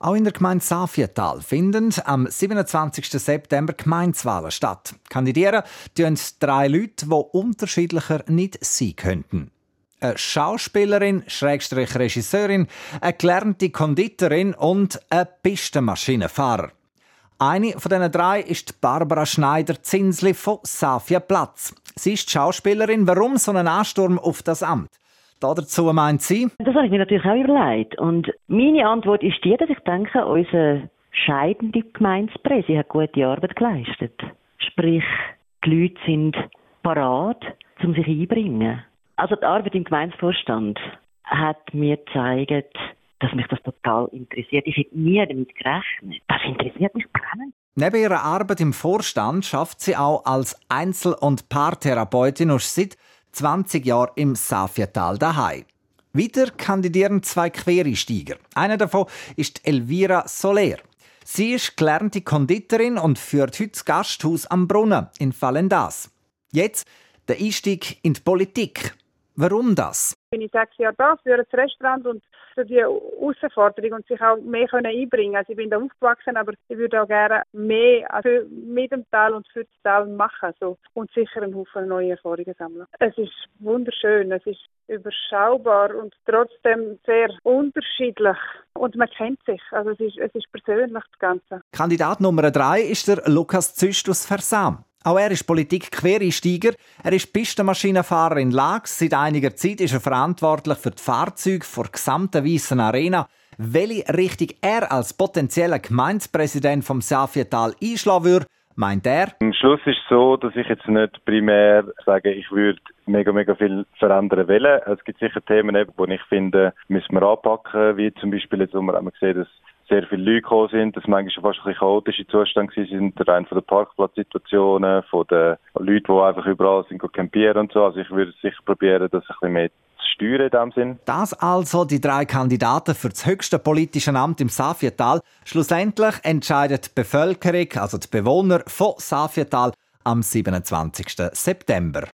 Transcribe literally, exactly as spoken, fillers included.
Auch in der Gemeinde Safietal finden am siebenundzwanzigsten September Gemeindewahlen statt. Kandidieren tun drei Leute, die unterschiedlicher nicht sein könnten. Eine Schauspielerin, Schrägstrich Regisseurin, eine gelernte Konditorin und ein Pistenmaschinenfahrer. Eine von diesen drei ist Barbara Schneider-Zinsli von Safia Platz. Sie ist Schauspielerin. Warum so ein Ansturm auf das Amt? Dazu meint sie: Das habe ich mir natürlich auch überlegt. Und meine Antwort ist die, dass ich denke, unser scheidender Gemeindepräsident hat gute Arbeit geleistet. Sprich, die Leute sind parat, um sich einzubringen. Also die Arbeit im Gemeindevorstand hat mir gezeigt, dass mich das total interessiert. Ich hätte nie damit gerechnet. Das interessiert mich brennend. Neben ihrer Arbeit im Vorstand schafft sie auch als Einzel- und Paartherapeutin und ist seit zwanzig Jahren im Safietal daheim. Weiter kandidieren zwei Quereinsteiger. Einer davon ist Elvira Soler. Sie ist gelernte Konditorin und führt heute das Gasthaus am Brunnen in Fallendas. Jetzt der Einstieg in die Politik. Warum das? Ich bin sechs Jahre da für das Restaurant und für die Herausforderung und sich auch mehr einbringen können. Also ich bin da aufgewachsen, aber ich würde auch gerne mehr für mit dem Tal und für das Tal machen so. Und sicher einen Haufen neue Erfahrungen sammeln. Es ist wunderschön, es ist überschaubar und trotzdem sehr unterschiedlich. Und man kennt sich, also es ist, es ist persönlich das Ganze. Kandidat Nummer drei ist der Lukas Züst aus Versam. Auch er ist Politik-Quereinsteiger. Er ist Pistenmaschinenfahrer in Laax. Seit einiger Zeit ist er verantwortlich für die Fahrzeuge der gesamten Weissen Arena. Welche Richtung er als potenzieller Gemeindepräsident vom Safietal einschlagen würde, meint er: Am Schluss ist es so, dass ich jetzt nicht primär sage, ich würde mega, mega viel verändern wollen. Es gibt sicher Themen, die ich finde, müssen wir anpacken, wie zum Beispiel jetzt, wo wir einmal gesehen, dass sehr viele Leute gekommen sind, dass manchmal schon fast ein bisschen chaotische Zustände waren, rein von den Parkplatzsituationen, von den Leuten, die einfach überall sind, campieren und so. Also ich würde sicher probieren, das ein bisschen mehr zu steuern in diesem Sinn. Das also die drei Kandidaten für das höchste politische Amt im Safietal. Schlussendlich entscheidet die Bevölkerung, also die Bewohner von Safietal, am siebenundzwanzigsten September.